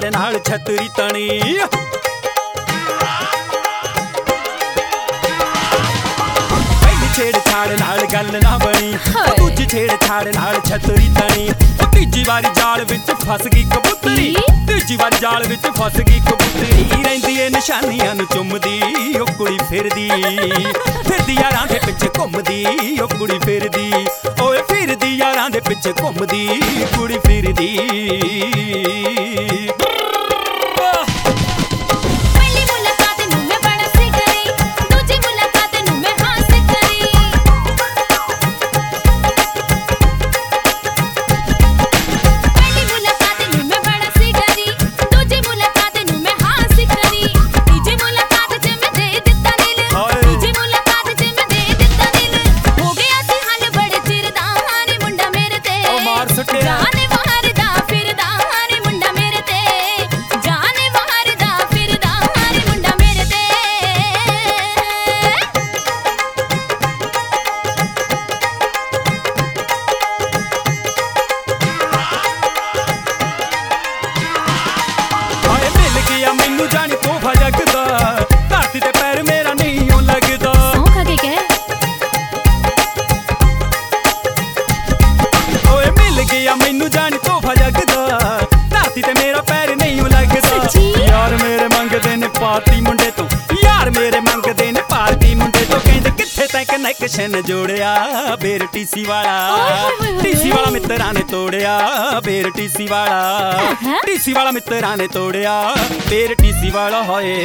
छेड़छाड़ नाल छतरी तणी छेड़छाड़ नाल गल ना बनी दूजी छेड़छाड़ नाल छतरी तनी तीजी वारी जाल विच फस गई कबूतरी तीजी वारी जाल विच फस गई कबूतरी रहिंदी ए निशानियां नूं चुमदी ओ कुड़ी फिरदी फिरदी यारां दे पिछे घुमदी ओ कुड़ी फिरदी ओए फिरदी यारां दे पिछे घुमदी कुड़ी फिरदी मैनू जानी तोहफा जगदा धरती ते पैर मेरा नहीं ओ लगदा ओए मिल गया मैनू जानी तोहफा जगदा धरती ते मेरा पैर नहीं ओ लगदा यार मेरे मंगदे ने पार्टी मुंडे तो यार मेरे मंगदे ने पार्टी मुंडे तो कहंदे कित्थे तैं कनैक्शन जोड़िया बेर टीसी वाला मित्तरां ने तोड़िया बेर टीसी वाला मित्तरां ने तोड़िया बेर टीसी वाला होए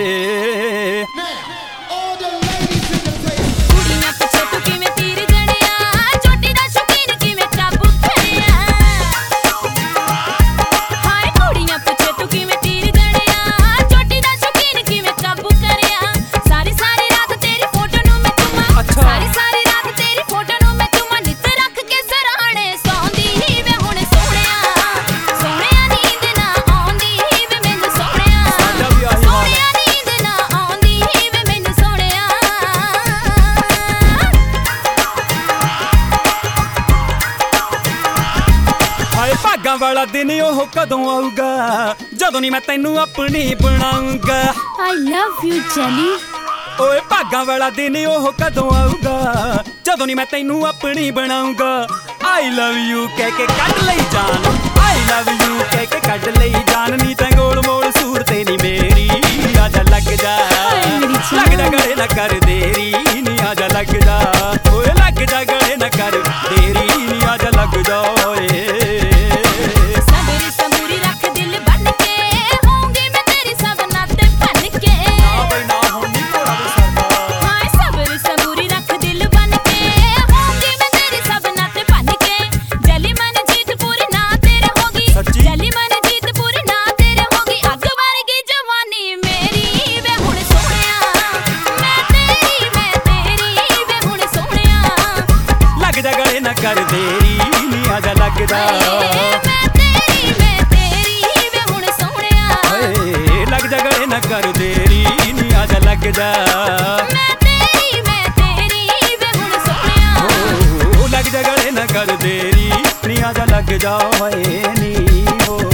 भागां वाला दिन ओह कदों आऊगा जदों नी मैं तैनू अपनी बनाऊंगा I love you Jenny ओए भागां वाला दिन ओह कदों आऊगा जदों नी मैं तैनू अपनी बनाऊंगा I love you कह के कढ लई जान I love you कह के कढ लई जान नी तैं गोल मोल सूरते नी मेरी आजा लग जा गले ना कर देरी नी आजा लग जा ओए लग जा गले ना कर देरी नी आजा लग जा ओए कर देरी नी आजा लग जा मैं तेरी वे हुण सोहणिया लग जा गले ना कर देरी नी आजा लग जा मैं तेरी वे हुण सोहणिया लग जा गले ना कर देरी नी आजा लग जा नी हो